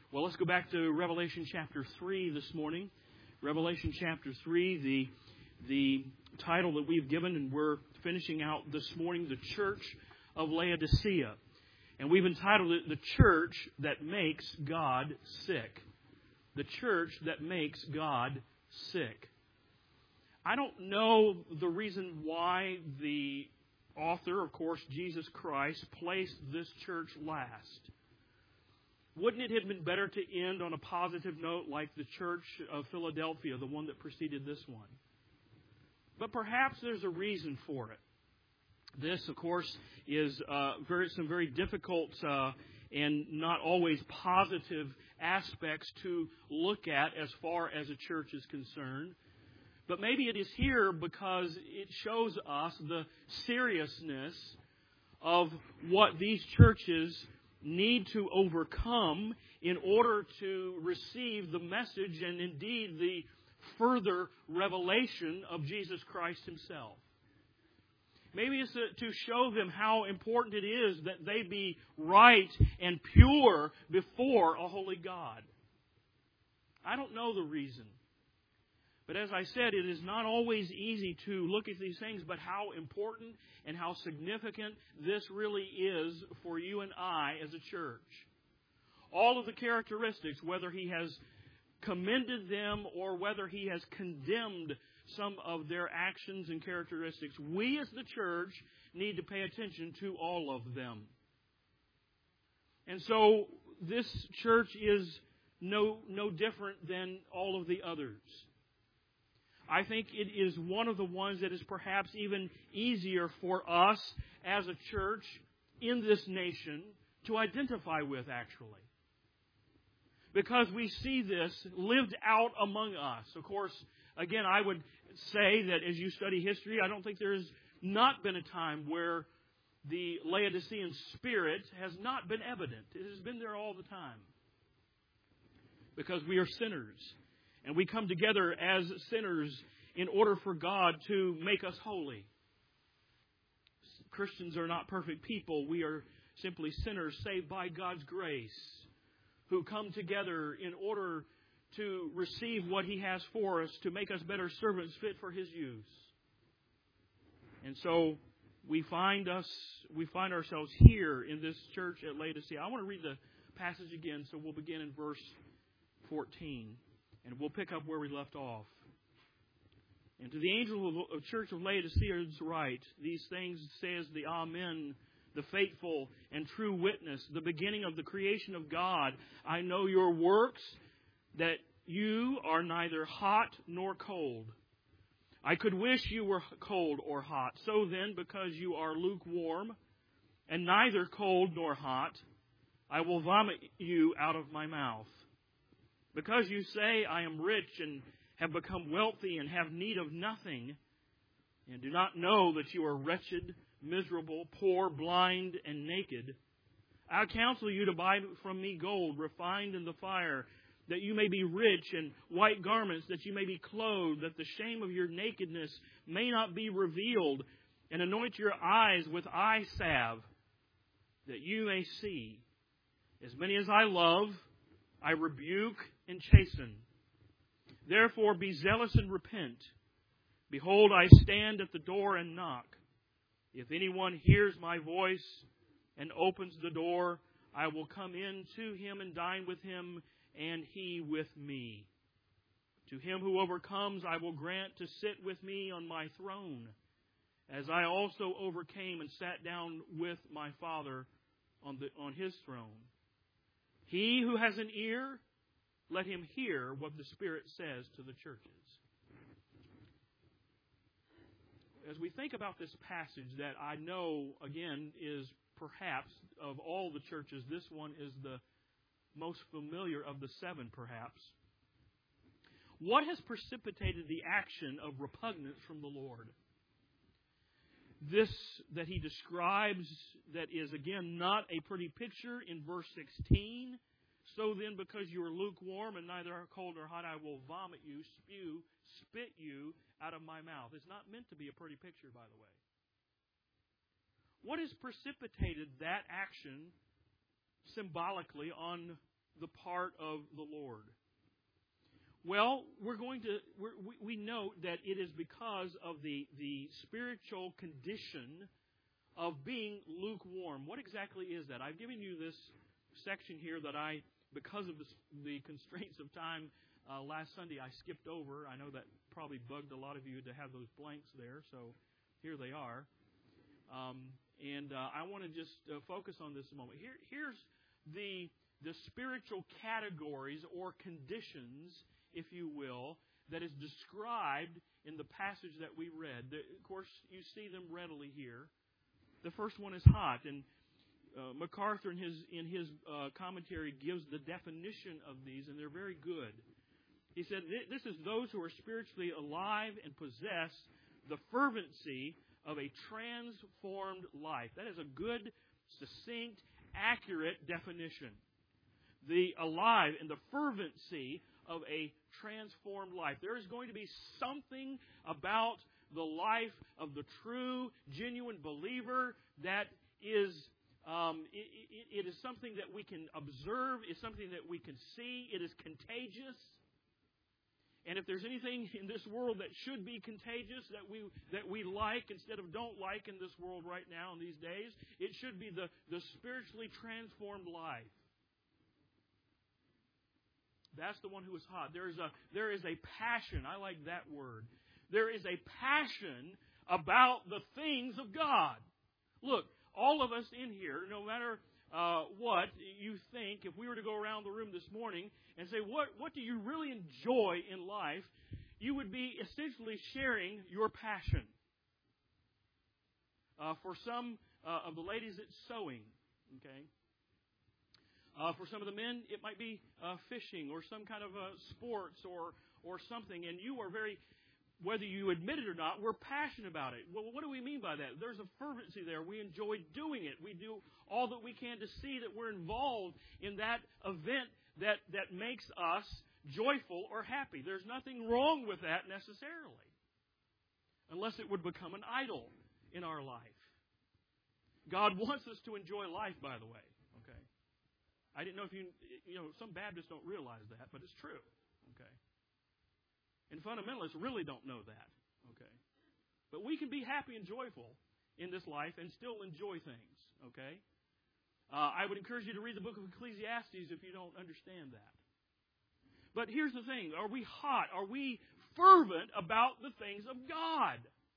Well, let's go back to Revelation chapter 3 this morning. Revelation chapter 3, the title that we've given, and we're finishing out this morning, The Church of Laodicea. And we've entitled it, The Church That Makes God Sick. The Church That Makes God Sick. I don't know the reason why the author, of course, Jesus Christ, placed this church last. Wouldn't it have been better to end on a positive note like the Church of Philadelphia, the one that preceded this one? But perhaps there's a reason for it. This, of course, is some very difficult and not always positive aspects to look at as far as a church is concerned. But maybe it is here because it shows us the seriousness of what these churches need to overcome in order to receive the message and indeed the further revelation of Jesus Christ Himself. Maybe it's to show them how important it is that they be right and pure before a holy God. I don't know the reason. But as I said, it is not always easy to look at these things, but how important and how significant this really is for you and I as a church. All of the characteristics, whether He has commended them or whether He has condemned some of their actions and characteristics, we as the church need to pay attention to all of them. And so this church is no different than all of the others. I think it is one of the ones that is perhaps even easier for us as a church in this nation to identify with, actually. Because we see this lived out among us. Of course, again, I would say that as you study history, I don't think there has not been a time where the Laodicean spirit has not been evident. It has been there all the time. Because we are sinners. And we come together as sinners in order for God to make us holy. Christians are not perfect people. We are simply sinners saved by God's grace who come together in order to receive what He has for us, to make us better servants fit for His use. And so we find ourselves here in this church at Laodicea. I want to read the passage again, so we'll begin in verse 14. And we'll pick up where we left off. And to the angel of the church of Laodicea write, these things says the Amen, the faithful and true witness, the beginning of the creation of God. I know your works, that you are neither hot nor cold. I could wish you were cold or hot. So then, because you are lukewarm and neither cold nor hot, I will vomit you out of my mouth. Because you say, I am rich and have become wealthy and have need of nothing, and do not know that you are wretched, miserable, poor, blind, and naked, I counsel you to buy from me gold refined in the fire, that you may be rich, and white garments, that you may be clothed, that the shame of your nakedness may not be revealed, and anoint your eyes with eye salve, that you may see. As many as I love, I rebuke and chasten. Therefore be zealous and repent. Behold, I stand at the door and knock. If anyone hears my voice and opens the door, I will come in to him and dine with him, and he with me. To him who overcomes, I will grant to sit with me on my throne, as I also overcame and sat down with my Father on His throne. He who has an ear, let him hear what the Spirit says to the churches. As we think about this passage that I know, again, is perhaps, of all the churches, this one is the most familiar of the seven, perhaps. What has precipitated the action of repugnance from the Lord? This that He describes that is, again, not a pretty picture in verse 16. So then, because you are lukewarm and neither cold nor hot, I will vomit you, spit you out of my mouth. It's not meant to be a pretty picture, by the way. What has precipitated that action symbolically on the part of the Lord? Well, we note that it is because of the spiritual condition of being lukewarm. What exactly is that? I've given you this section here that because of the constraints of time, last Sunday I skipped over. I know that probably bugged a lot of you to have those blanks there, so here they are. I want to just focus on this a moment. Here's the spiritual categories or conditions, if you will, that is described in the passage that we read. Of course, you see them readily here. The first one is hot, and MacArthur in his commentary gives the definition of these, and they're very good. He said, this is those who are spiritually alive and possess the fervency of a transformed life. That is a good, succinct, accurate definition. The alive and the fervency of a transformed life. There is going to be something about the life of the true, genuine believer that is it is something that we can observe, it's something that we can see, it is contagious. And if there's anything in this world that should be contagious, that we like instead of don't like in this world right now in these days, it should be the spiritually transformed life. That's the one who is hot. There is a passion. I like that word. There is a passion about the things of God. Look, all of us in here, no matter what you think, if we were to go around the room this morning and say, what do you really enjoy in life? You would be essentially sharing your passion. For some of the ladies, it's sewing. Okay. For some of the men, it might be fishing or some kind of sports or something. And you are very, whether you admit it or not, we're passionate about it. Well, what do we mean by that? There's a fervency there. We enjoy doing it. We do all that we can to see that we're involved in that event that makes us joyful or happy. There's nothing wrong with that necessarily, unless it would become an idol in our life. God wants us to enjoy life, by the way. Okay. I didn't know if some Baptists don't realize that, but it's true. Okay. And fundamentalists really don't know that. Okay. But we can be happy and joyful in this life and still enjoy things. Okay. I would encourage you to read the book of Ecclesiastes if you don't understand that. But here's the thing. Are we hot? Are we fervent about the things of God?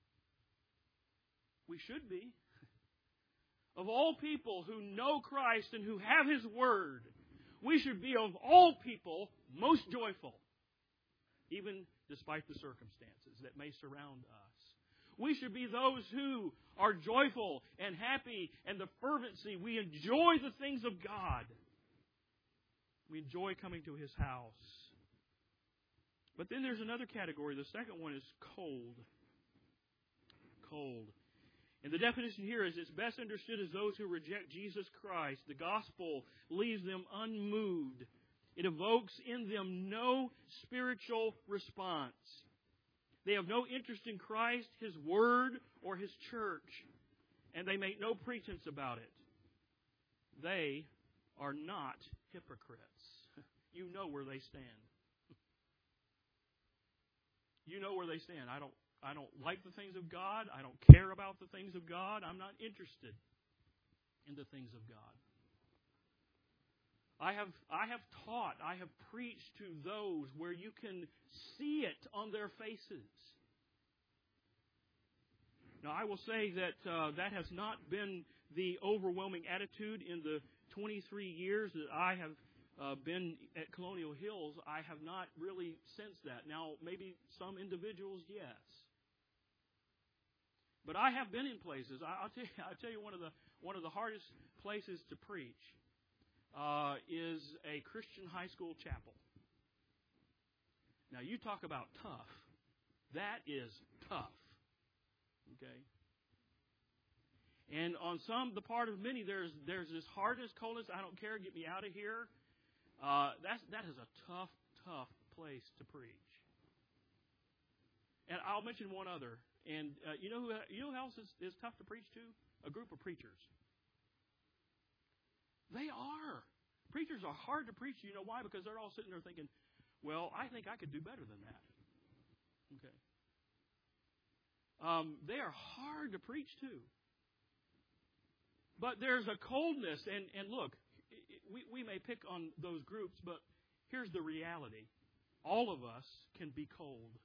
We should be. Of all people who know Christ and who have His Word, we should be of all people most joyful, even despite the circumstances that may surround us. We should be those who are joyful and happy, and the fervency. We enjoy the things of God. We enjoy coming to His house. But then there's another category. The second one is cold. Cold. And the definition here is it's best understood as those who reject Jesus Christ. The gospel leaves them unmoved. It evokes in them no spiritual response. They have no interest in Christ, His Word, or His church. And they make no pretense about it. They are not hypocrites. You know where they stand. You know where they stand. I don't like the things of God. I don't care about the things of God. I'm not interested in the things of God. I have taught, I have preached to those where you can see it on their faces. Now, I will say that that has not been the overwhelming attitude in the 23 years that I have been at Colonial Hills. I have not really sensed that. Now, maybe some individuals, yes. But I have been in places. I'll tell you one of the hardest places to preach is a Christian high school chapel. Now, you talk about tough. That is tough. Okay? And on the part of many, there's this hardness, coldness. I don't care. Get me out of here. That is a tough place to preach. And I'll mention one other. And you know who else is tough to preach to? A group of preachers. They are. Preachers are hard to preach. You know why? Because they're all sitting there thinking, well, I think I could do better than that. Okay. They are hard to preach to. But there's a coldness. And look, we may pick on those groups, but here's the reality. All of us can be cold.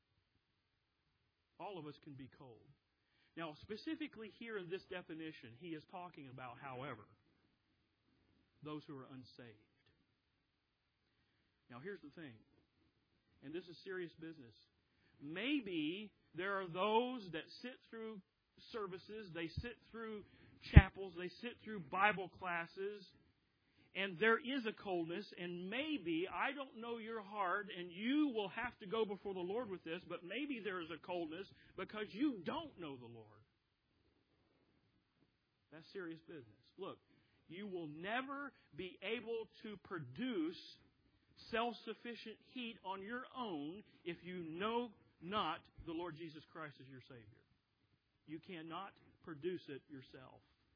All of us can be cold. Now, specifically here in this definition, he is talking about, however, those who are unsaved. Now, here's the thing, and this is serious business. Maybe there are those that sit through services, they sit through chapels, they sit through Bible classes, and there is a coldness, and maybe, I don't know your heart, and you will have to go before the Lord with this, but maybe there is a coldness because you don't know the Lord. That's serious business. Look, you will never be able to produce self-sufficient heat on your own if you know not the Lord Jesus Christ as your Savior. You cannot produce it yourself.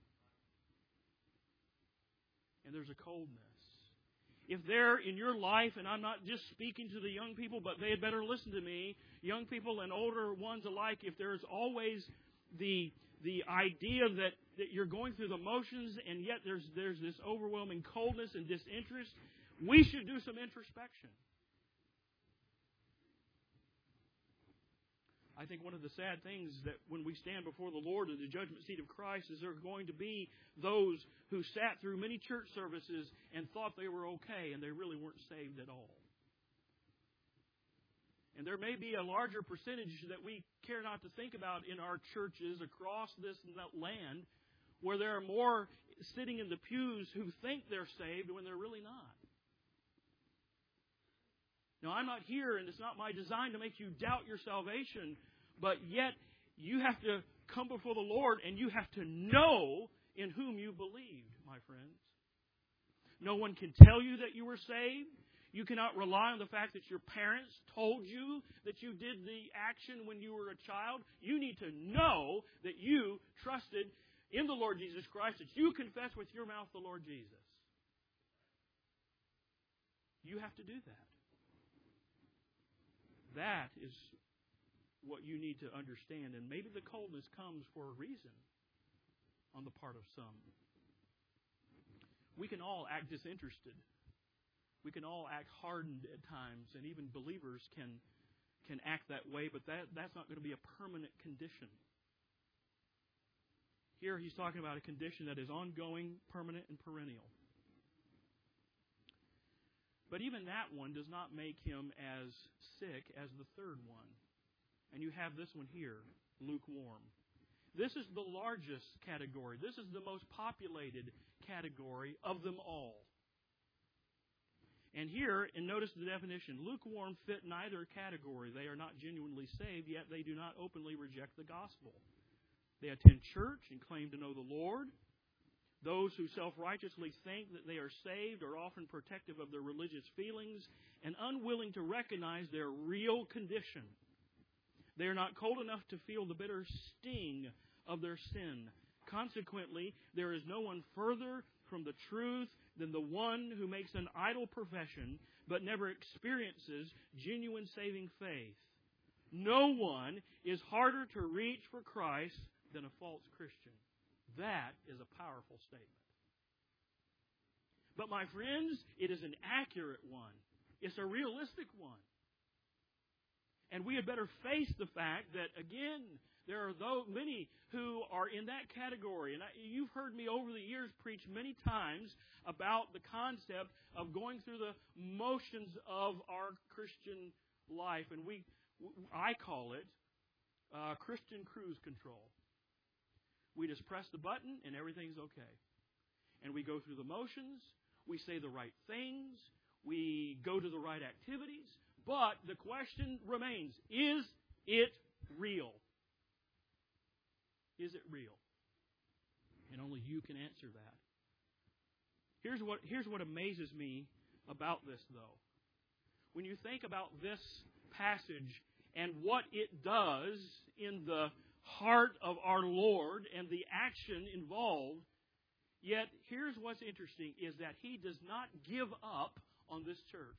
And there's a coldness. If there in your life, and I'm not just speaking to the young people, but they had better listen to me, young people and older ones alike, if there's always the idea that you're going through the motions and yet there's this overwhelming coldness and disinterest, we should do some introspection. I think one of the sad things that when we stand before the Lord in the judgment seat of Christ is there are going to be those who sat through many church services and thought they were okay and they really weren't saved at all. And there may be a larger percentage that we care not to think about in our churches across this land where there are more sitting in the pews who think they're saved when they're really not. Now, I'm not here, and it's not my design to make you doubt your salvation, but yet you have to come before the Lord, and you have to know in whom you believed, my friends. No one can tell you that you were saved. You cannot rely on the fact that your parents told you that you did the action when you were a child. You need to know that you trusted in the Lord Jesus Christ, that you confess with your mouth the Lord Jesus. You have to do that. That is what you need to understand. And maybe the coldness comes for a reason on the part of some. We can all act disinterested. We can all act hardened at times, and even believers can act that way, but that's not going to be a permanent condition. Here he's talking about a condition that is ongoing, permanent, and perennial. But even that one does not make him as sick as the third one. And you have this one here, lukewarm. This is the largest category. This is the most populated category of them all. And here, and notice the definition, lukewarm fit neither category. They are not genuinely saved, yet they do not openly reject the gospel. They attend church and claim to know the Lord. Those who self-righteously think that they are saved are often protective of their religious feelings and unwilling to recognize their real condition. They are not cold enough to feel the bitter sting of their sin. Consequently, there is no one further from the truth than the one who makes an idle profession but never experiences genuine saving faith. No one is harder to reach for Christ than a false Christian. That is a powerful statement. But my friends, it is an accurate one. It's a realistic one. And we had better face the fact that, again, there are many who are in that category. And you've heard me over the years preach many times about the concept of going through the motions of our Christian life. And I call it Christian cruise control. We just press the button and everything's okay. And we go through the motions. We say the right things. We go to the right activities. But the question remains, is it real? Is it real? And only you can answer that. Here's what amazes me about this, though. When you think about this passage and what it does in the heart of our Lord and the action involved, Yet, here's what's interesting, is that he does not give up on this church.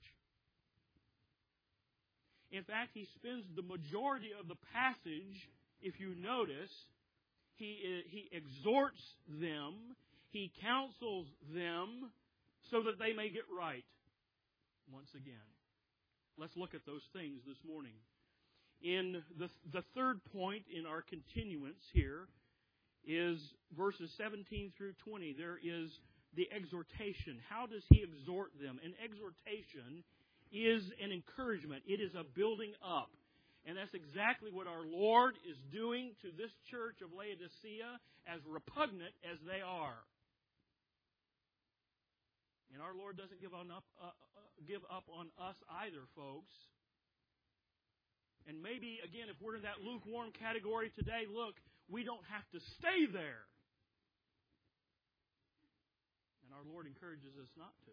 In fact, he spends the majority of the passage, if you notice, he exhorts them, he counsels them so that they may get right. Once again, let's look at those things this morning. In the third point in our continuance here is verses 17 through 20. There is the exhortation. How does he exhort them? An exhortation is an encouragement. It is a building up. And that's exactly what our Lord is doing to this church of Laodicea, as repugnant as they are. And our Lord doesn't give up on us either, folks. And maybe, again, if we're in that lukewarm category today, look, we don't have to stay there. And our Lord encourages us not to.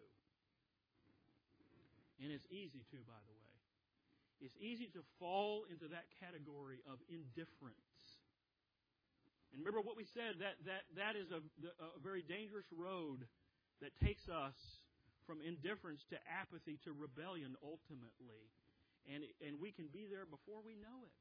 And it's easy to, by the way. It's easy to fall into that category of indifference. And remember what we said, that is a very dangerous road that takes us from indifference to apathy to rebellion ultimately. And we can be there before we know it.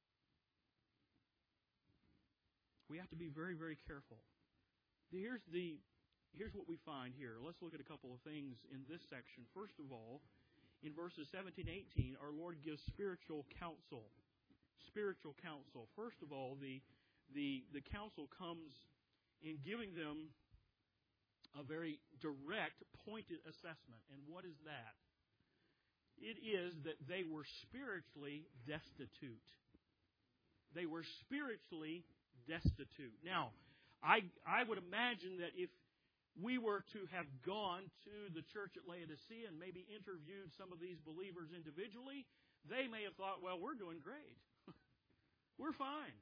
We have to be very, very careful. Here's what we find here. Let's look at a couple of things in this section. First of all, in verses 17 and 18, our Lord gives spiritual counsel. Spiritual counsel. First of all, the counsel comes in giving them a very direct, pointed assessment. And what is that? It is that they were spiritually destitute. They were spiritually destitute. Now, I would imagine that if we were to have gone to the church at Laodicea and maybe interviewed some of these believers individually, they may have thought, well, we're doing great. We're fine.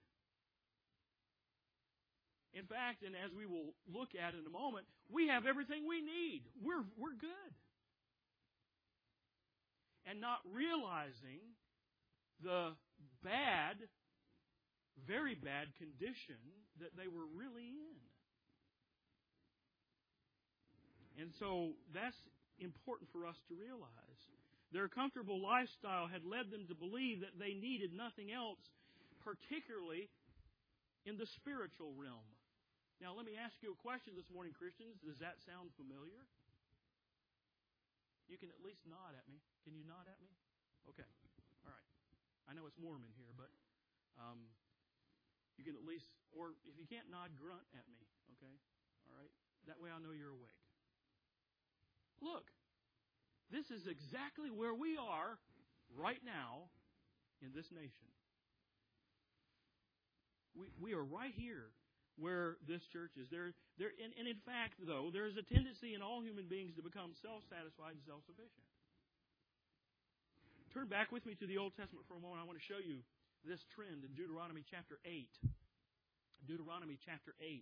In fact, and as we will look at in a moment, we have everything we need. We're good. And not realizing the bad, very bad condition that they were really in. And so that's important for us to realize. Their comfortable lifestyle had led them to believe that they needed nothing else, particularly in the spiritual realm. Now, let me ask you a question this morning, Christians. Does that sound familiar? You can at least nod at me. Can you nod at me? Okay. All right. I know it's warm in here, but you can at least, or if you can't nod, grunt at me. Okay? All right? That way I know you're awake. Look, this is exactly where we are right now in this nation. We are right here where this church is. And in fact, though, there is a tendency in all human beings to become self-satisfied and self-sufficient. Turn back with me to the Old Testament for a moment. I want to show you this trend in Deuteronomy chapter 8. Deuteronomy chapter 8.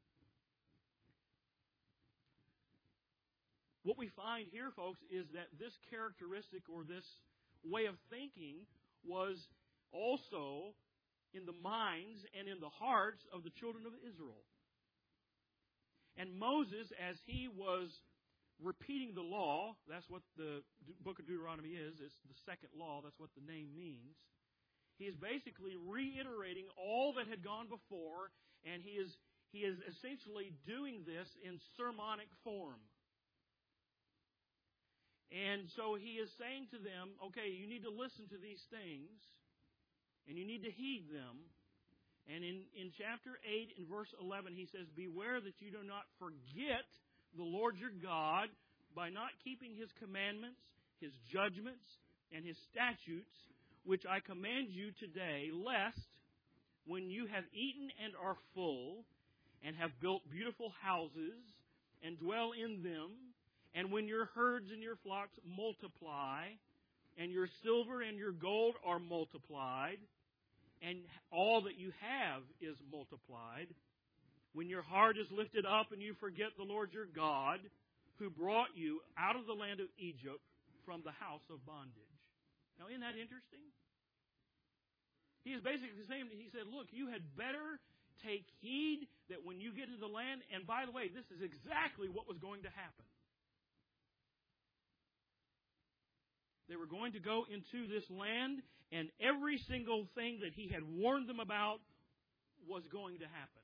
What we find here, folks, is that this characteristic or this way of thinking was also in the minds and in the hearts of the children of Israel. And Moses, as he was repeating the law, that's what the book of Deuteronomy is, it's the second law, that's what the name means. He is basically reiterating all that had gone before, and he is essentially doing this in sermonic form. And so he is saying to them, okay, you need to listen to these things, and you need to heed them. And in chapter 8, in verse 11, he says, beware that you do not forget the Lord your God by not keeping His commandments, His judgments, and His statutes, which I command you today, lest when you have eaten and are full, and have built beautiful houses, and dwell in them, and when your herds and your flocks multiply, and your silver and your gold are multiplied, and all that you have is multiplied, when your heart is lifted up and you forget the Lord your God, who brought you out of the land of Egypt from the house of bondage. Now, isn't that interesting? He is basically saying, he said, look, you had better take heed that when you get into the land, and by the way, this is exactly what was going to happen. They were going to go into this land, and every single thing that He had warned them about was going to happen.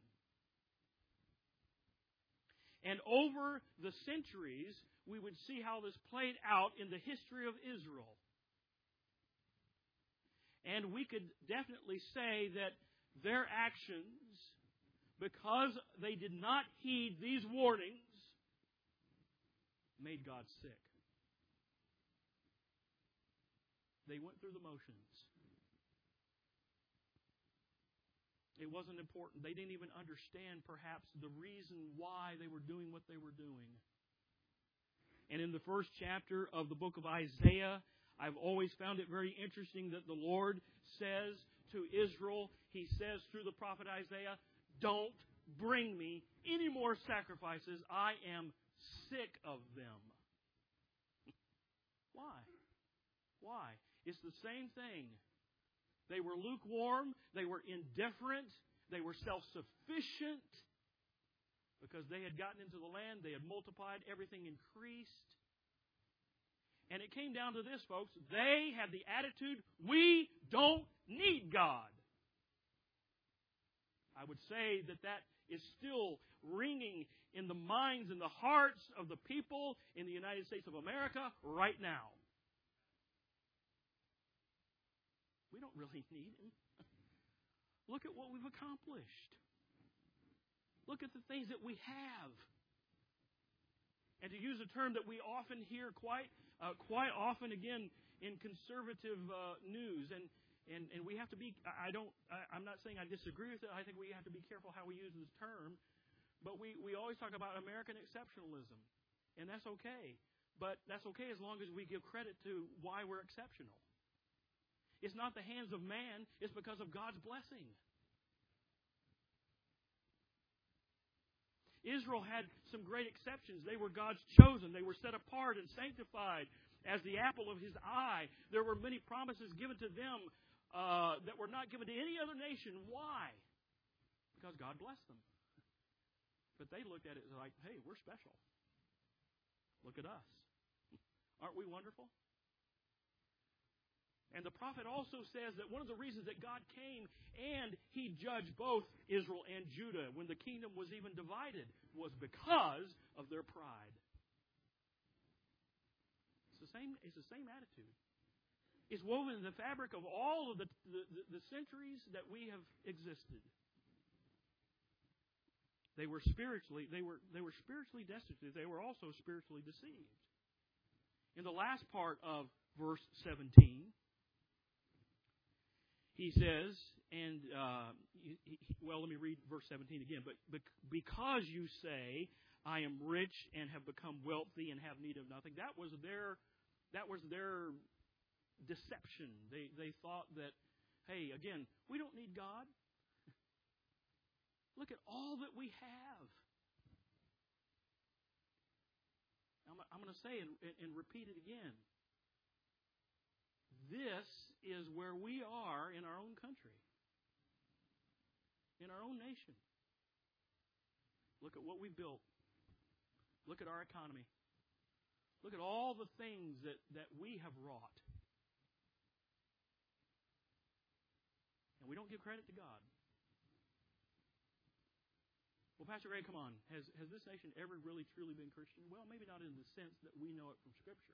And over the centuries, we would see how this played out in the history of Israel. And we could definitely say that their actions, because they did not heed these warnings, made God sick. They went through the motions. It wasn't important. They didn't even understand, perhaps, the reason why they were doing what they were doing. And in the first chapter of the book of Isaiah, I've always found it very interesting that the Lord says to Israel, He says through the prophet Isaiah, "Don't bring me any more sacrifices. I am sick of them." Why? Why? It's the same thing. They were lukewarm. They were indifferent. They were self-sufficient because they had gotten into the land. They had multiplied. Everything increased. And it came down to this, folks. They had the attitude, we don't need God. I would say that that is still ringing in the minds and the hearts of the people in the United States of America right now. We don't really need Him. Look at what we've accomplished. Look at the things that we have. And to use a term that we often hear quite often again in conservative news, and we have to be. I'm not saying I disagree with it. I think we have to be careful how we use this term. But we always talk about American exceptionalism, and that's okay. But that's okay as long as we give credit to why we're exceptional. It's not the hands of man. It's because of God's blessing. Israel had some great exceptions. They were God's chosen. They were set apart and sanctified as the apple of His eye. There were many promises given to them that were not given to any other nation. Why? Because God blessed them. But they looked at it like, hey, we're special. Look at us. Aren't we wonderful? And the prophet also says that one of the reasons that God came and He judged both Israel and Judah when the kingdom was even divided was because of their pride. It's the same attitude. It's woven in the fabric of all of the centuries that we have existed. They were spiritually destitute. They were also spiritually deceived. In the last part of verse 17, He says, let me read verse 17 again. But because you say, I am rich and have become wealthy and have need of nothing, that was their deception. They thought that, hey, again, we don't need God. Look at all that we have. I'm going to say and repeat it again. This is where we are in our own country, in our own nation. Look at what we built. Look at our economy. Look at all the things that we have wrought. And we don't give credit to God. Well, Pastor Ray, come on. Has this nation ever really, truly been Christian? Well, maybe not in the sense that we know it from Scripture.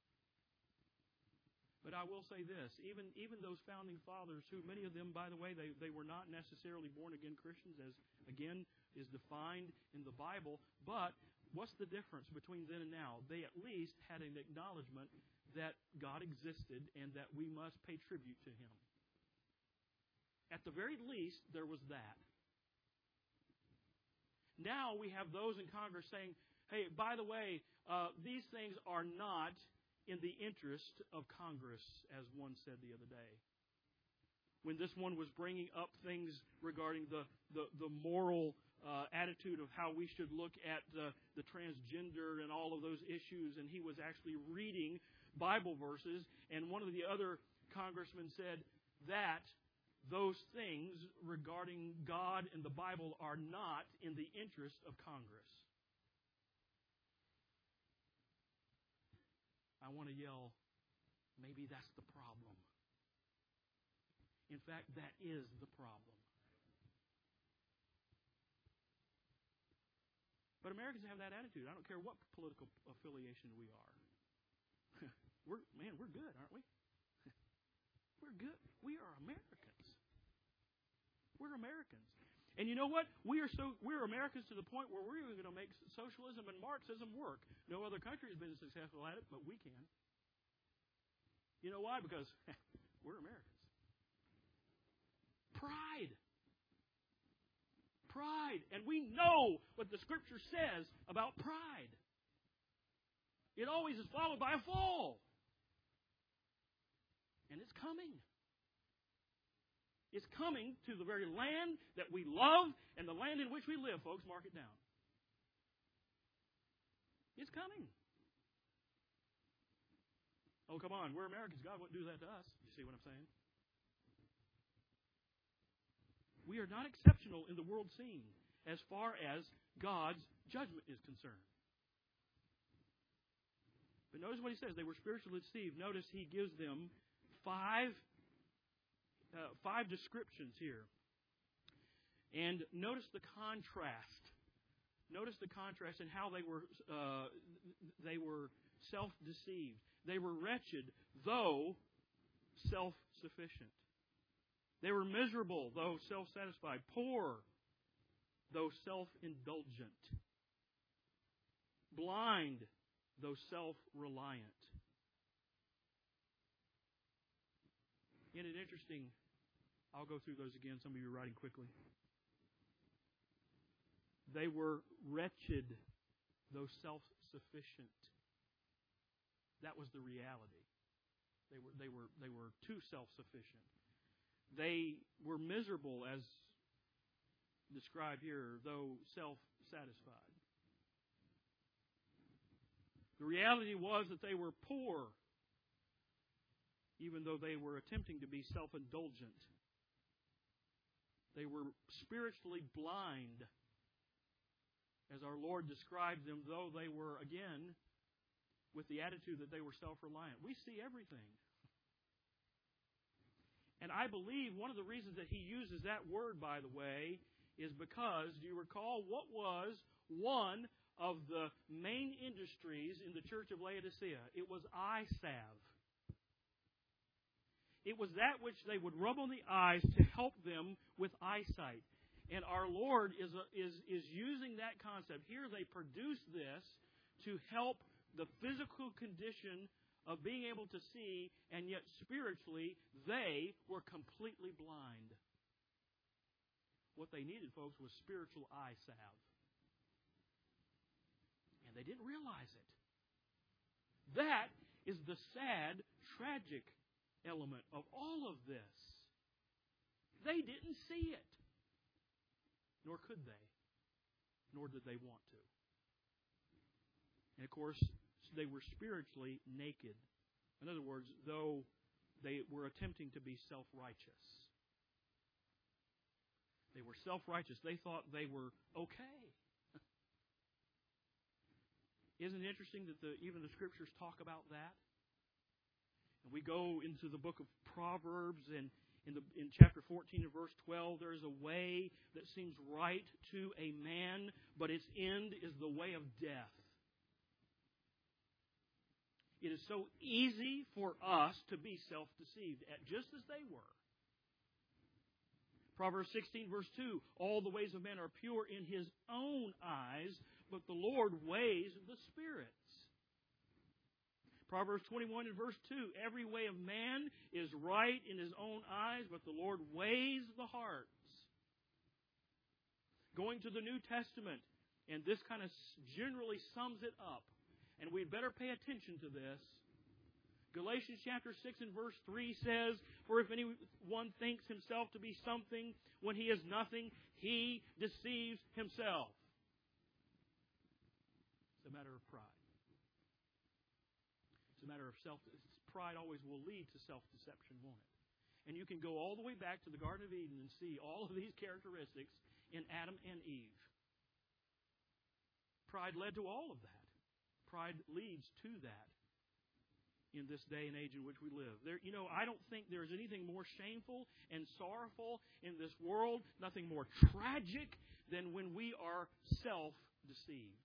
But I will say this, even those founding fathers, who many of them, by the way, they were not necessarily born-again Christians, as, again, is defined in the Bible. But what's the difference between then and now? They at least had an acknowledgement that God existed and that we must pay tribute to Him. At the very least, there was that. Now we have those in Congress saying, hey, by the way, these things are not in the interest of Congress, as one said the other day. When this one was bringing up things regarding the moral attitude of how we should look at the transgender and all of those issues, and he was actually reading Bible verses, and one of the other congressmen said, those things regarding God and the Bible are not in the interest of Congress. I want to yell, maybe that's the problem. In fact, that is the problem. But Americans have that attitude. I don't care what political affiliation we are. We're good, aren't we? We're good. We are Americans. We're Americans. And you know what? We're Americans to the point where we're even going to make socialism and Marxism work. No other country has been successful at it, but we can. You know why? Because we're Americans. Pride. Pride. And we know what the Scripture says about pride. It always is followed by a fall. And it's coming. It's coming to the very land that we love and the land in which we live, folks. Mark it down. It's coming. Oh, come on. We're Americans. God wouldn't do that to us. You see what I'm saying? We are not exceptional in the world scene as far as God's judgment is concerned. But notice what he says. They were spiritually deceived. Notice he gives them five descriptions here. And notice the contrast. Notice the contrast in how they were self-deceived. They were wretched, though self-sufficient. They were miserable, though self-satisfied. Poor, though self-indulgent. Blind, though self-reliant. Isn't it interesting? I'll go through those again. Some of you are writing quickly. They were wretched, though self-sufficient. That was the reality. They were too self-sufficient. They were miserable, as described here, though self-satisfied. The reality was that they were poor, even though they were attempting to be self-indulgent. They were spiritually blind, as our Lord described them, though they were, again, with the attitude that they were self-reliant. We see everything. And I believe one of the reasons that he uses that word, by the way, is because, do you recall, what was one of the main industries in the church of Laodicea? It was eye salve. It was that which they would rub on the eyes to help them with eyesight. And our Lord is using that concept. Here they produce this to help the physical condition of being able to see, and yet spiritually, they were completely blind. What they needed, folks, was spiritual eye salve. And they didn't realize it. That is the sad, tragic element of all of this. They didn't see it. Nor could they. Nor did they want to. And of course, they were spiritually naked. In other words, though they were attempting to be self-righteous. They were self-righteous. They thought they were okay. Isn't it interesting that even the Scriptures talk about that? And we go into the book of Proverbs, and in chapter 14 and verse 12, there is a way that seems right to a man, but its end is the way of death. It is so easy for us to be self-deceived, just as they were. Proverbs 16, verse 2, all the ways of man are pure in his own eyes, but the Lord weighs the spirits. Proverbs 21 and verse 2, every way of man is right in his own eyes, but the Lord weighs the hearts. Going to the New Testament, and this kind of generally sums it up, and we'd better pay attention to this. Galatians chapter 6 and verse 3 says, for if anyone thinks himself to be something when he is nothing, he deceives himself. It's a matter of pride. It's a matter of pride always will lead to self-deception, won't it? And you can go all the way back to the Garden of Eden and see all of these characteristics in Adam and Eve. Pride led to all of that. Pride leads to that in this day and age in which we live. I don't think there's anything more shameful and sorrowful in this world, nothing more tragic than when we are self-deceived.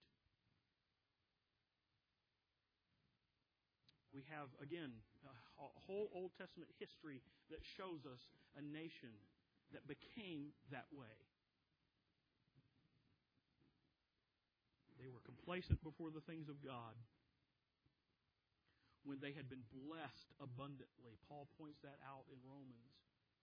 We have, again, a whole Old Testament history that shows us a nation that became that way. They were complacent before the things of God when they had been blessed abundantly. Paul points that out in Romans.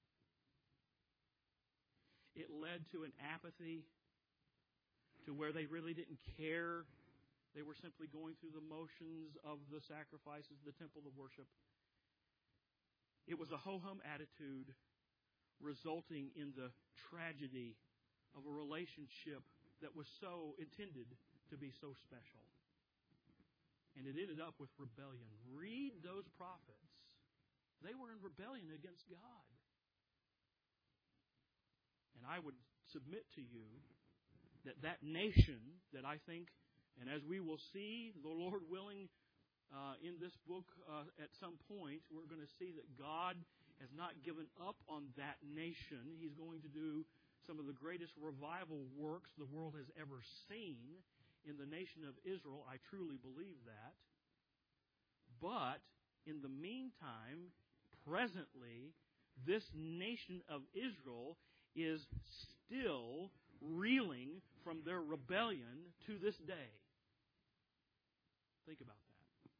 It led to an apathy, to where they really didn't care. They were simply going through the motions of the sacrifices, the temple of worship. It was a ho-hum attitude, resulting in the tragedy of a relationship that was so intended to be so special. And it ended up with rebellion. Read those prophets. They were in rebellion against God. And I would submit to you that nation that I think, and as we will see, the Lord willing, in this book at some point, we're going to see that God has not given up on that nation. He's going to do some of the greatest revival works the world has ever seen in the nation of Israel. I truly believe that. But in the meantime, presently, this nation of Israel is still reeling from their rebellion to this day. Think about that.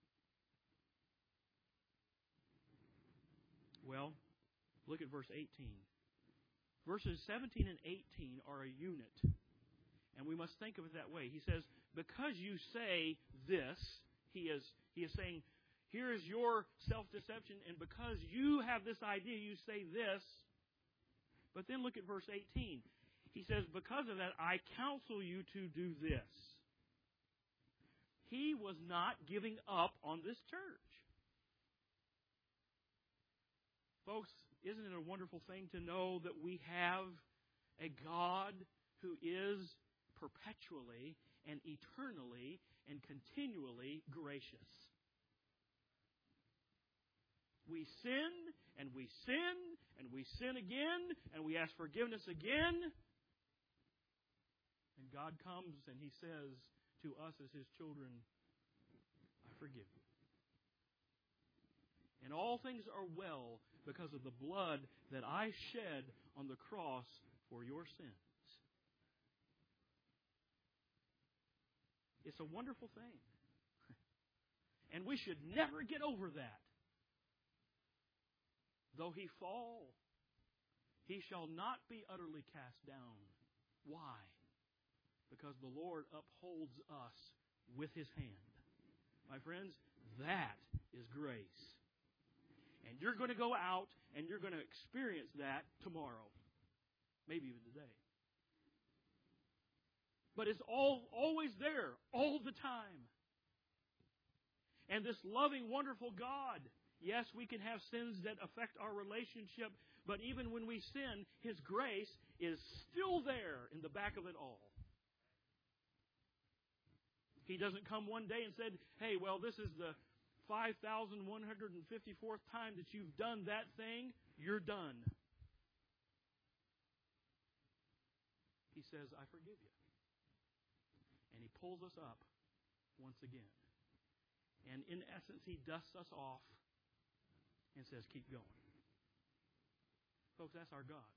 Well, look at verse 18. Verses 17 and 18 are a unit. And we must think of it that way. He says, because you say this, he is saying, here is your self-deception, and because you have this idea, you say this. But then look at verse 18. He says, because of that, I counsel you to do this. He was not giving up on this church. Folks, isn't it a wonderful thing to know that we have a God who is perpetually and eternally and continually gracious? We sin, and we sin, and we sin again, and we ask forgiveness again. And God comes and He says to us as His children, I forgive you. And all things are well because of the blood that I shed on the cross for your sins. It's a wonderful thing. And we should never get over that. Though he fall, he shall not be utterly cast down. Why? Because the Lord upholds us with His hand. My friends, that is grace. And you're going to go out and you're going to experience that tomorrow. Maybe even today. But it's always there, all the time. And this loving, wonderful God, yes, we can have sins that affect our relationship, but even when we sin, His grace is still there in the back of it all. He doesn't come one day and said, hey, well, this is the 5,154th time that you've done that thing. You're done. He says, I forgive you. And He pulls us up once again. And in essence, He dusts us off and says, keep going. Folks, that's our God.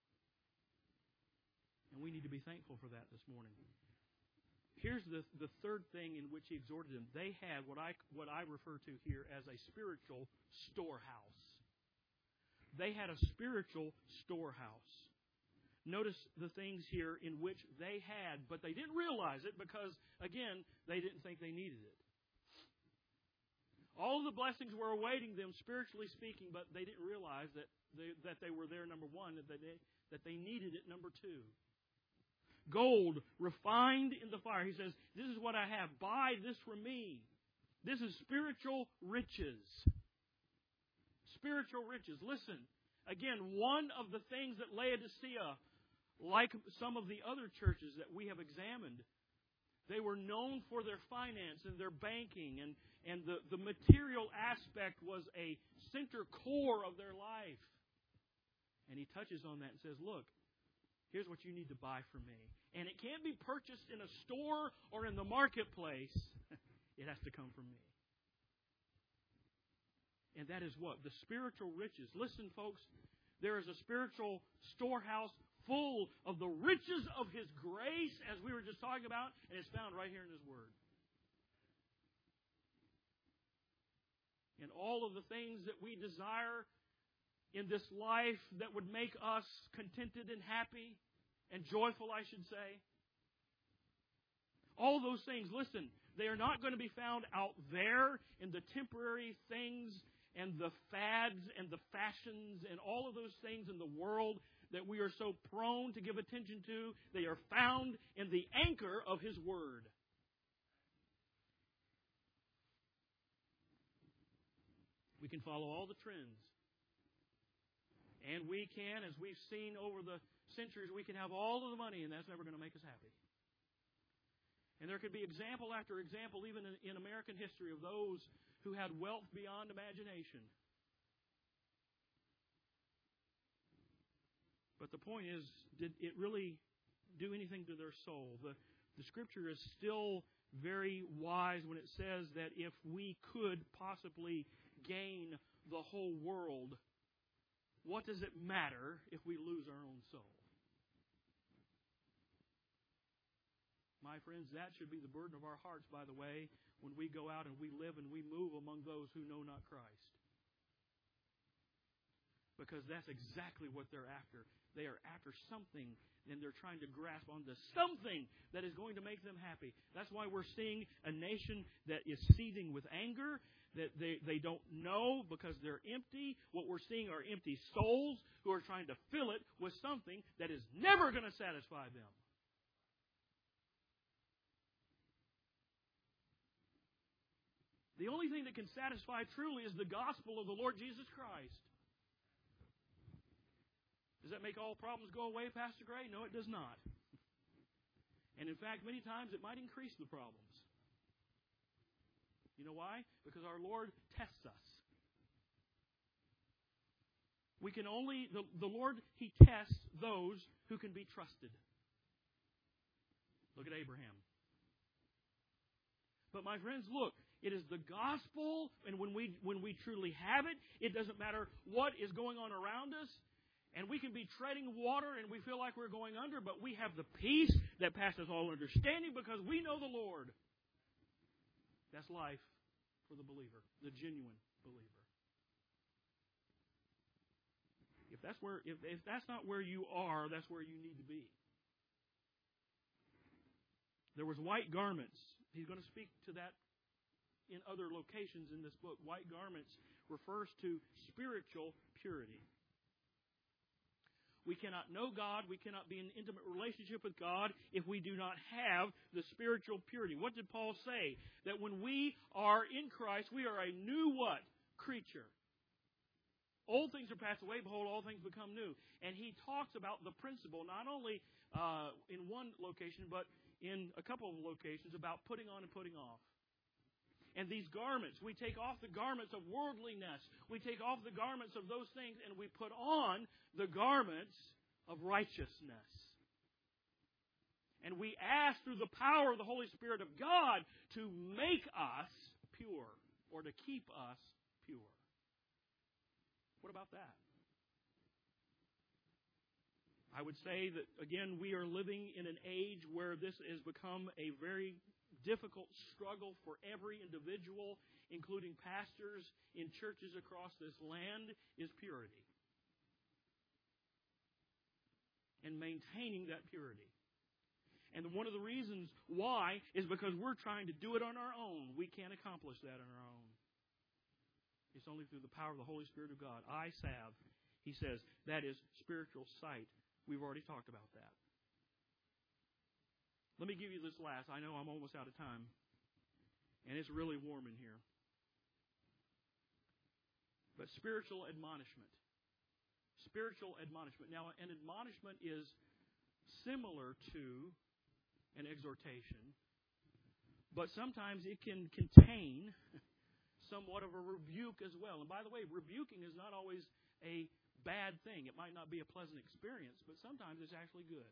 And we need to be thankful for that this morning. Here's the third thing in which He exhorted them. They had what I refer to here as a spiritual storehouse. They had a spiritual storehouse. Notice the things here in which they had, but they didn't realize it because, again, they didn't think they needed it. All of the blessings were awaiting them, spiritually speaking, but they didn't realize that they were there, number one, that they needed it, number two. Gold refined in the fire. He says, this is what I have. Buy this from me. This is spiritual riches. Spiritual riches. Listen, again, one of the things that Laodicea, like some of the other churches that we have examined, they were known for their finance and their banking, and the material aspect was a center core of their life. And he touches on that and says, look, here's what you need to buy from me. And it can't be purchased in a store or in the marketplace. It has to come from me. And that is what? The spiritual riches. Listen, folks, there is a spiritual storehouse full of the riches of His grace, as we were just talking about, and it's found right here in His Word. And all of the things that we desire in this life that would make us contented and happy and joyful, I should say. All those things, listen, they are not going to be found out there in the temporary things and the fads and the fashions and all of those things in the world that we are so prone to give attention to. They are found in the anchor of His Word. We can follow all the trends. And we can, as we've seen over the centuries, we can have all of the money, and that's never going to make us happy. And there could be example after example, even in American history, of those who had wealth beyond imagination. But the point is, did it really do anything to their soul? The Scripture is still very wise when it says that if we could possibly gain the whole world, what does it matter if we lose our own soul? My friends, that should be the burden of our hearts, by the way, when we go out and we live and we move among those who know not Christ. Because that's exactly what they're after. They are after something, and they're trying to grasp onto something that is going to make them happy. That's why we're seeing a nation that is seething with anger, that they don't know because they're empty. What we're seeing are empty souls who are trying to fill it with something that is never going to satisfy them. The only thing that can satisfy truly is the gospel of the Lord Jesus Christ. Does that make all problems go away, Pastor Gray? No, it does not. And in fact, many times it might increase the problems. You know why? Because our Lord tests us. We can only, the Lord, He tests those who can be trusted. Look at Abraham. But my friends, look, it is the gospel, and when we truly have it, it doesn't matter what is going on around us. And we can be treading water and we feel like we're going under, but we have the peace that passes all understanding because we know the Lord. That's life for the believer, the genuine believer. If that's not where you are, that's where you need to be. There was white garments. He's going to speak to that in other locations in this book. White garments refers to spiritual purity. We cannot know God, we cannot be in an intimate relationship with God if we do not have the spiritual purity. What did Paul say? That when we are in Christ, we are a new what? Creature. Old things are passed away, behold, all things become new. And he talks about the principle, not only in one location, but in a couple of locations, about putting on and putting off. And these garments, we take off the garments of worldliness. We take off the garments of those things and we put on the garments of righteousness. And we ask through the power of the Holy Spirit of God to make us pure or to keep us pure. What about that? I would say that, again, we are living in an age where this has become a very difficult struggle for every individual, including pastors in churches across this land, is purity. And maintaining that purity. And one of the reasons why is because we're trying to do it on our own. We can't accomplish that on our own. It's only through the power of the Holy Spirit of God. Eye salve, he says, that is spiritual sight. We've already talked about that. Let me give you this last. I know I'm almost out of time. And it's really warm in here. But But spiritual admonishment. Spiritual admonishment. Now, an admonishment is similar to an exhortation, but sometimes it can contain somewhat of a rebuke as well. And by the way, rebuking is not always a bad thing. It might not be a pleasant experience, but sometimes it's actually good.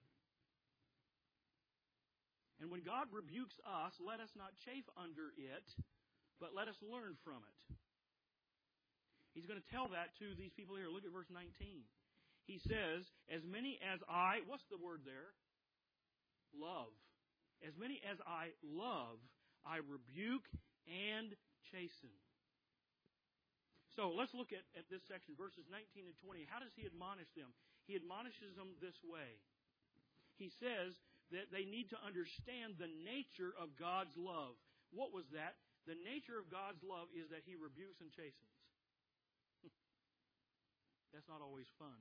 And when God rebukes us, let us not chafe under it, but let us learn from it. He's going to tell that to these people here. Look at verse 19. He says, as many as I, what's the word there? Love. As many as I love, I rebuke and chasten. So let's look at this section, verses 19 and 20. How does he admonish them? He admonishes them this way. He says that they need to understand the nature of God's love. What was that? The nature of God's love is that He rebukes and chastens. That's not always fun.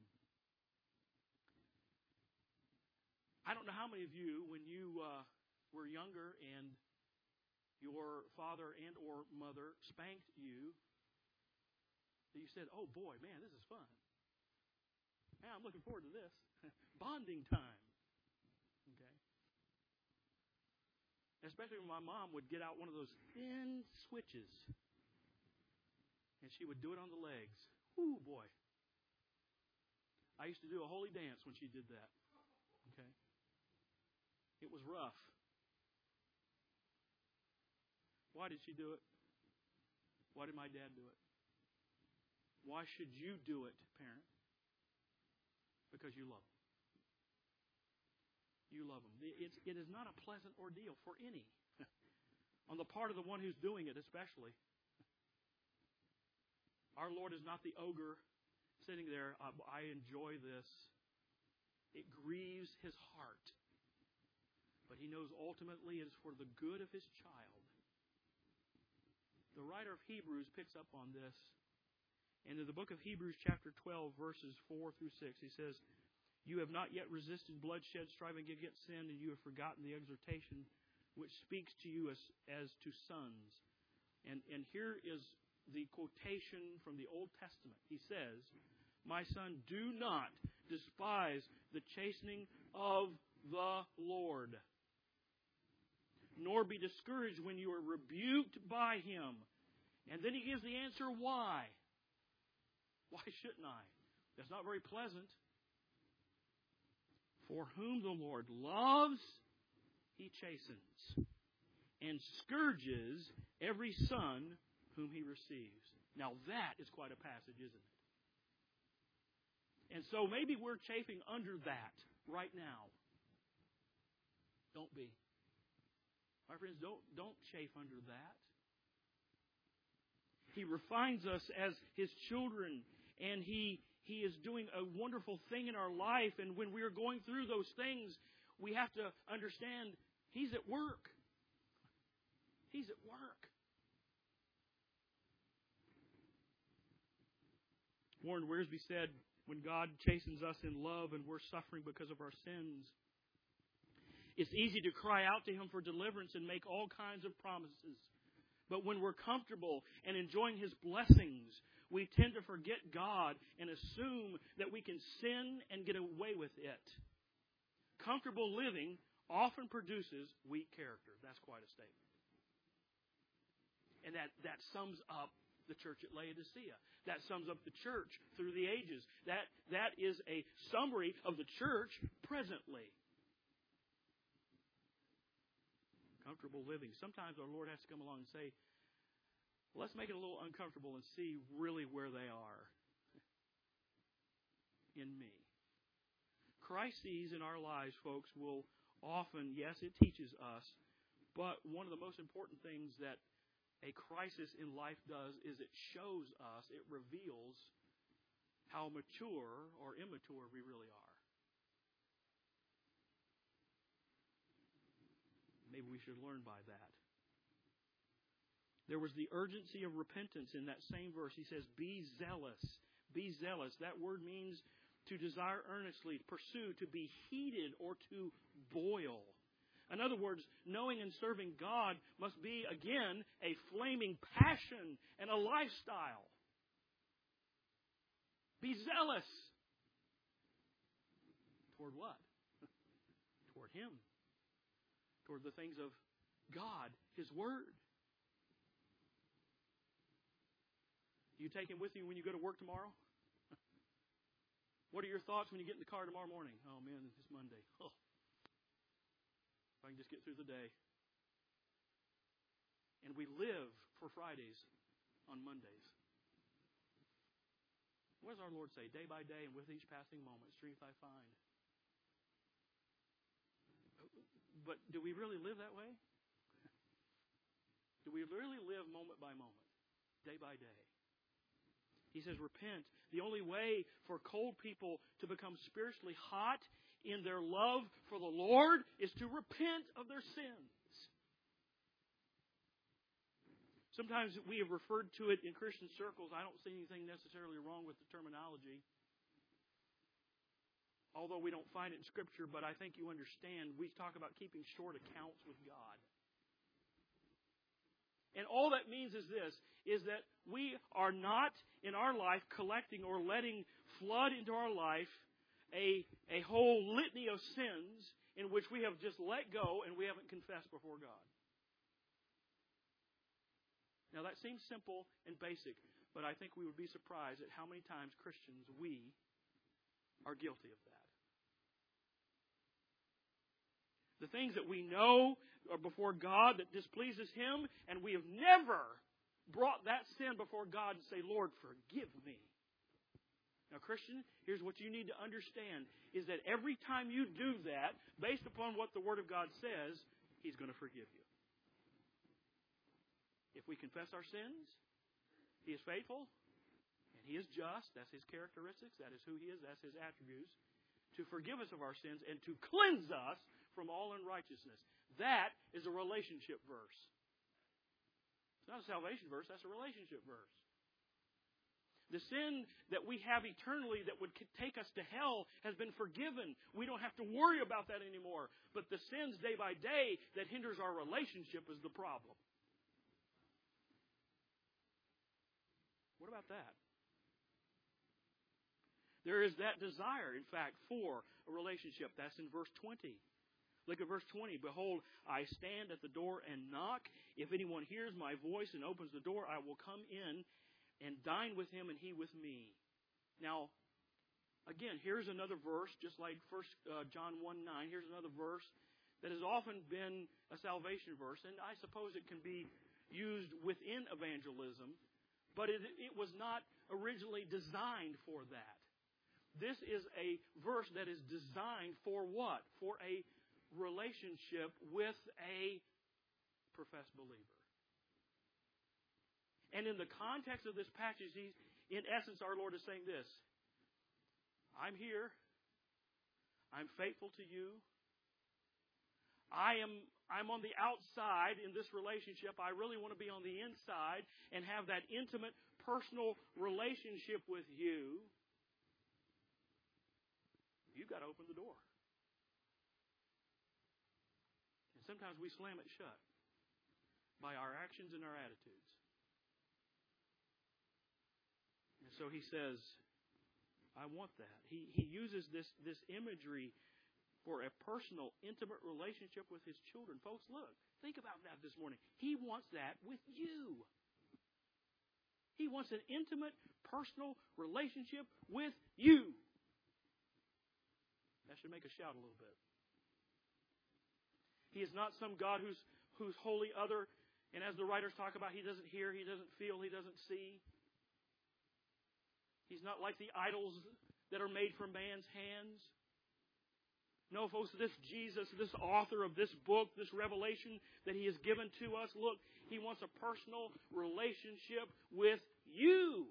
I don't know how many of you, when you were younger and your father and or mother spanked you, that you said, oh boy, man, this is fun. Man, I'm looking forward to this. Bonding time. Okay. Especially when my mom would get out one of those thin switches and she would do it on the legs. Ooh, boy. I used to do a holy dance when she did that. Okay. It was rough. Why did she do it? Why did my dad do it? Why should you do it, parent? Because you love them. You love them. It is not a pleasant ordeal for any. On the part of the one who's doing it especially. Our Lord is not the ogre sitting there. I enjoy this. It grieves His heart. But He knows ultimately it is for the good of His child. The writer of Hebrews picks up on this. And in the book of Hebrews chapter 12, verses 4 through 6, he says, you have not yet resisted bloodshed, striving against sin, and you have forgotten the exhortation which speaks to you as to sons. And here is the quotation from the Old Testament. He says, my son, do not despise the chastening of the Lord, nor be discouraged when you are rebuked by Him. And then he gives the answer why. Why shouldn't I? That's not very pleasant. For whom the Lord loves, He chastens, and scourges every son whom He receives. Now that is quite a passage, isn't it? And so maybe we're chafing under that right now. Don't be. My friends, don't chafe under that. He refines us as His children, and He is doing a wonderful thing in our life. And when we are going through those things, we have to understand He's at work. He's at work. Warren Wiersbe said, when God chastens us in love and we're suffering because of our sins, it's easy to cry out to Him for deliverance and make all kinds of promises. But when we're comfortable and enjoying His blessings, we tend to forget God and assume that we can sin and get away with it. Comfortable living often produces weak character. That's quite a statement. And that sums up the church at Laodicea. That sums up the church through the ages. That is a summary of the church presently. Comfortable living. Sometimes our Lord has to come along and say, let's make it a little uncomfortable and see really where they are in me. Crises in our lives, folks, will often, yes, it teaches us, but one of the most important things that a crisis in life does is it shows us, it reveals how mature or immature we really are. Maybe we should learn by that. There was the urgency of repentance in that same verse. He says, be zealous. Be zealous. That word means to desire earnestly, to pursue, to be heated, or to boil. In other words, knowing and serving God must be, again, a flaming passion and a lifestyle. Be zealous. Toward what? Toward Him. Toward the things of God, His Word. You take Him with you when you go to work tomorrow? What are your thoughts when you get in the car tomorrow morning? Oh man, it's Monday. Oh. If I can just get through the day. And we live for Fridays on Mondays. What does our Lord say? Day by day and with each passing moment, strength I find. But do we really live that way? Do we really live moment by moment, day by day? He says, repent. The only way for cold people to become spiritually hot in their love for the Lord is to repent of their sins. Sometimes we have referred to it in Christian circles. I don't see anything necessarily wrong with the terminology, although we don't find it in Scripture, but I think you understand. We talk about keeping short accounts with God. And all that means is this, is that we are not in our life collecting or letting flood into our life a whole litany of sins in which we have just let go and we haven't confessed before God. Now that seems simple and basic, but I think we would be surprised at how many times Christians, we are guilty of that. The things that we know are before God that displeases Him, and we have never brought that sin before God and say, Lord, forgive me. Now, Christian, here's what you need to understand, is that every time you do that, based upon what the Word of God says, He's going to forgive you. If we confess our sins, He is faithful, and He is just. That's His characteristics. That is who He is. That's His attributes. To forgive us of our sins and to cleanse us from all unrighteousness. That is a relationship verse. It's not a salvation verse, that's a relationship verse. The sin that we have eternally that would take us to hell has been forgiven. We don't have to worry about that anymore. But the sins day by day that hinders our relationship is the problem. What about that? There is that desire, in fact, for a relationship. That's in verse 20. Look at verse 20. Behold, I stand at the door and knock. If anyone hears my voice and opens the door, I will come in and dine with him and he with me. Now, again, here's another verse, just like 1 John 1:9. Here's another verse that has often been a salvation verse, and I suppose it can be used within evangelism, but it was not originally designed for that. This is a verse that is designed for what? For a relationship with a professed believer. And in the context of this passage, in essence, our Lord is saying this: I'm here. I'm faithful to you. I'm on the outside in this relationship. I really want to be on the inside and have that intimate, personal relationship with you. You've got to open the door. And sometimes we slam it shut by our actions and our attitudes. And so he says, I want that. He uses this imagery for a personal, intimate relationship with his children. Folks, look, think about that this morning. He wants that with you. He wants an intimate, personal relationship with you. That should make us shout a little bit. He is not some God who's wholly other, and as the writers talk about, He doesn't hear, He doesn't feel, He doesn't see. He's not like the idols that are made from man's hands. No, folks, this Jesus, this author of this book, this revelation that He has given to us, look, He wants a personal relationship with you.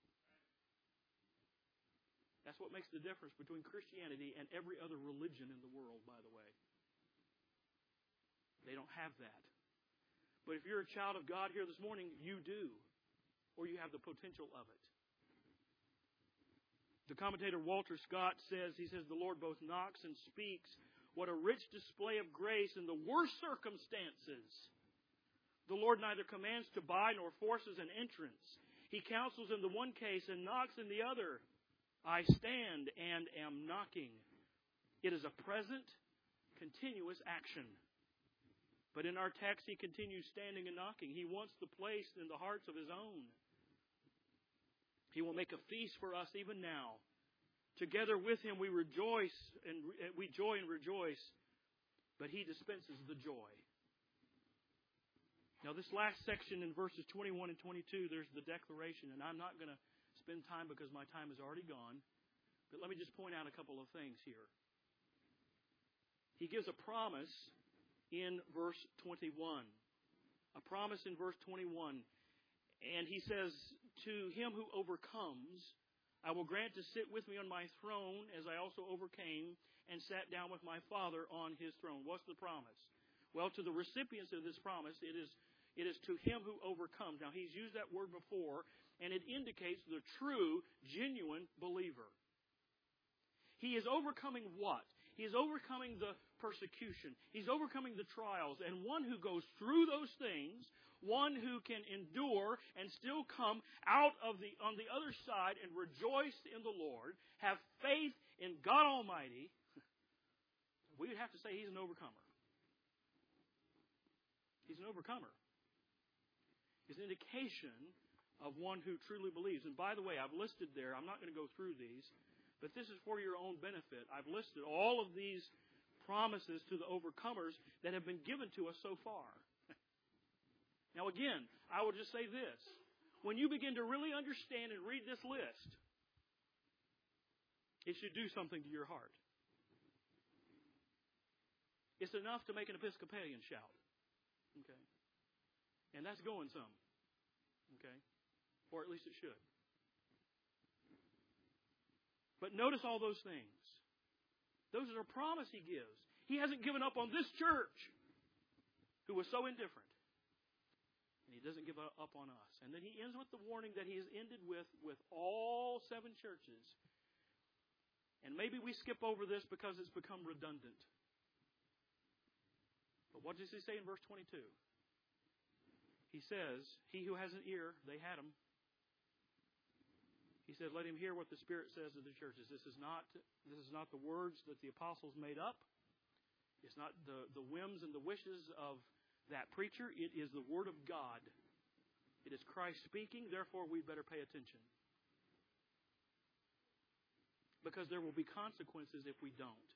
That's what makes the difference between Christianity and every other religion in the world, by the way. They don't have that. But if you're a child of God here this morning, you do. Or you have the potential of it. The commentator Walter Scott says, he says, the Lord both knocks and speaks. What a rich display of grace in the worst circumstances. The Lord neither commands to buy nor forces an entrance. He counsels in the one case and knocks in the other. I stand and am knocking. It is a present, continuous action. But in our text, he continues standing and knocking. He wants the place in the hearts of his own. He will make a feast for us even now. Together with him we rejoice and we joy and rejoice, but he dispenses the joy. Now this last section in verses 21 and 22, there's the declaration, and I'm not going to spend time because my time is already gone, but let me just point out a couple of things here. He gives a promise in verse 21. A promise in verse 21. And he says, to him who overcomes, I will grant to sit with me on my throne as I also overcame and sat down with my Father on his throne. What's the promise? Well, to the recipients of this promise, it is to him who overcomes. Now, he's used that word before, and it indicates the true, genuine believer. He is overcoming what? He is overcoming the persecution. He's overcoming the trials. And one who goes through those things, one who can endure and still come out of on the other side and rejoice in the Lord, have faith in God Almighty, we would have to say he's an overcomer. He's an overcomer. It's an indication of one who truly believes. And by the way, I've listed there, I'm not going to go through these, but this is for your own benefit. I've listed all of these promises to the overcomers that have been given to us so far. Now again, I will just say this. When you begin to really understand and read this list, it should do something to your heart. It's enough to make an Episcopalian shout. Okay? And that's going some. Okay? Or at least it should. But notice all those things. Those are a promise he gives. He hasn't given up on this church who was so indifferent. And he doesn't give up on us. And then he ends with the warning that he has ended with all 7 churches. And maybe we skip over this because it's become redundant. But what does he say in verse 22? He says, he who has an ear, they had him. He said, let him hear what the Spirit says to the churches. This is not the words that the apostles made up. It's not the whims and the wishes of that preacher. It is the Word of God. It is Christ speaking, therefore we better pay attention. Because there will be consequences if we don't.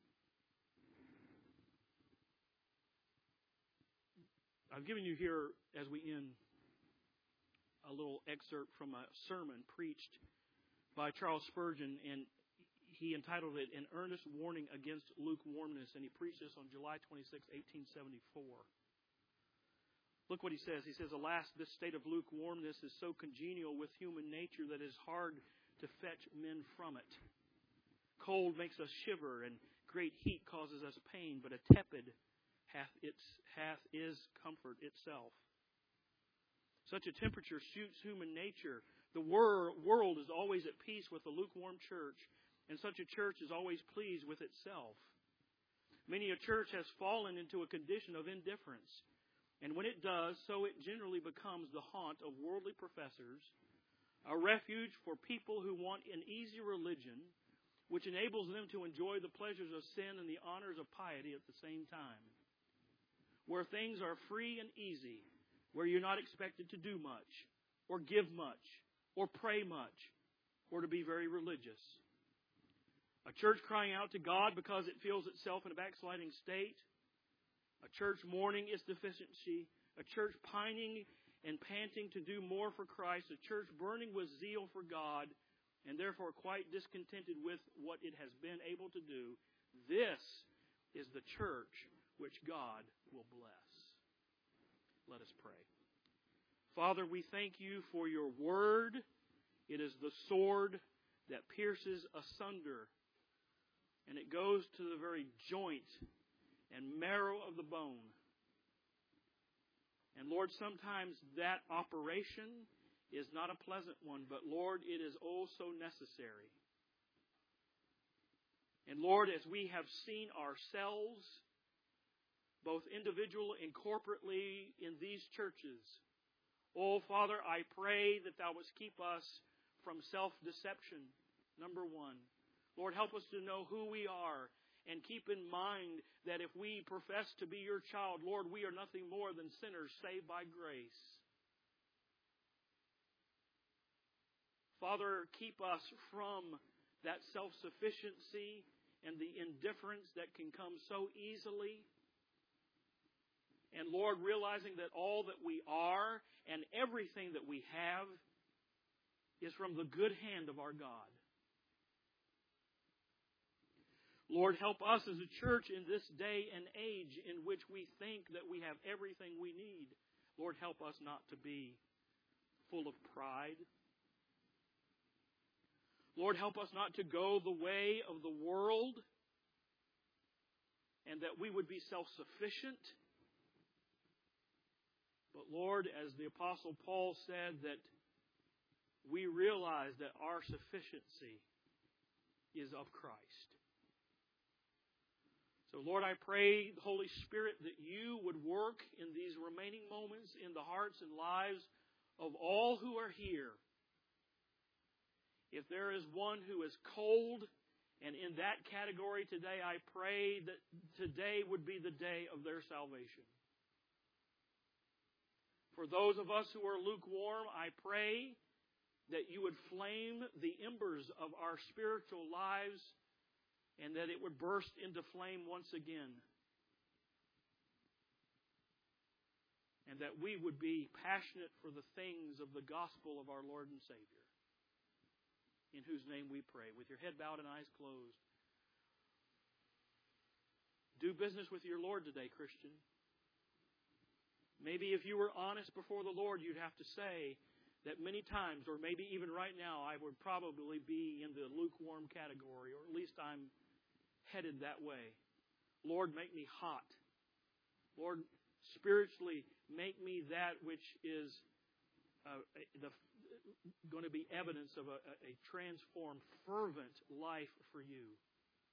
I've given you here, as we end, a little excerpt from a sermon preached by Charles Spurgeon, and he entitled it, An Earnest Warning Against Lukewarmness, and he preached this on July 26, 1874. Look what he says. He says, alas, this state of lukewarmness is so congenial with human nature that it is hard to fetch men from it. Cold makes us shiver, and great heat causes us pain, but a tepid hath is comfort itself. Such a temperature suits human nature. The world is always at peace with the lukewarm church, and such a church is always pleased with itself. Many a church has fallen into a condition of indifference, and when it does, so it generally becomes the haunt of worldly professors, a refuge for people who want an easy religion, which enables them to enjoy the pleasures of sin and the honors of piety at the same time. Where things are free and easy, where you're not expected to do much, or give much, or pray much, or to be very religious. A church crying out to God because it feels itself in a backsliding state. A church mourning its deficiency. A church pining and panting to do more for Christ. A church burning with zeal for God, and therefore quite discontented with what it has been able to do. This is the church which God will bless. Let us pray. Father, we thank you for your word. It is the sword that pierces asunder, and it goes to the very joint and marrow of the bone. And Lord, sometimes that operation is not a pleasant one, but Lord, it is oh so necessary. And Lord, as we have seen ourselves, both individually and corporately in these churches, oh Father, I pray that Thou wouldst keep us from self-deception. Number one. Lord, help us to know who we are and keep in mind that if we profess to be your child, Lord, we are nothing more than sinners saved by grace. Father, keep us from that self-sufficiency and the indifference that can come so easily. And Lord, realizing that all that we are and everything that we have is from the good hand of our God. Lord, help us as a church in this day and age in which we think that we have everything we need. Lord, help us not to be full of pride. Lord, help us not to go the way of the world and that we would be self-sufficient. But Lord, as the Apostle Paul said, that we realize that our sufficiency is of Christ. So Lord, I pray, Holy Spirit, that you would work in these remaining moments in the hearts and lives of all who are here. If there is one who is cold and in that category today, I pray that today would be the day of their salvation. For those of us who are lukewarm, I pray that you would flame the embers of our spiritual lives and that it would burst into flame once again. And that we would be passionate for the things of the gospel of our Lord and Savior. In whose name we pray. With your head bowed and eyes closed. Do business with your Lord today, Christian. Maybe if you were honest before the Lord, you'd have to say that many times, or maybe even right now, I would probably be in the lukewarm category, or at least I'm headed that way. Lord, make me hot. Lord, spiritually, make me that which is going to be evidence of a transformed, fervent life for you.